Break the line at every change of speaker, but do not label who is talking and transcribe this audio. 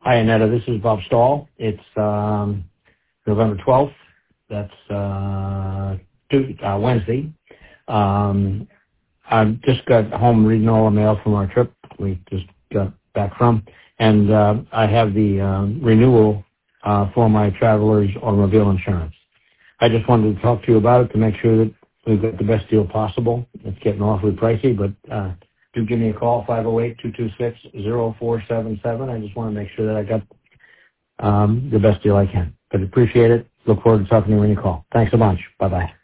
Hi, Annetta. This is Bob Stahl. It's November 12th. That's Wednesday. I just got home reading all the mail from our trip we just got back from, and I have the renewal for my traveler's automobile insurance. I just wanted to talk to you about it to make sure that we've got the best deal possible. It's getting awfully pricey, but do give me a call, 508-226-0477. I just want to make sure that I got the best deal I can. But appreciate it. Look forward to talking to you when you call. Thanks a bunch. Bye-bye.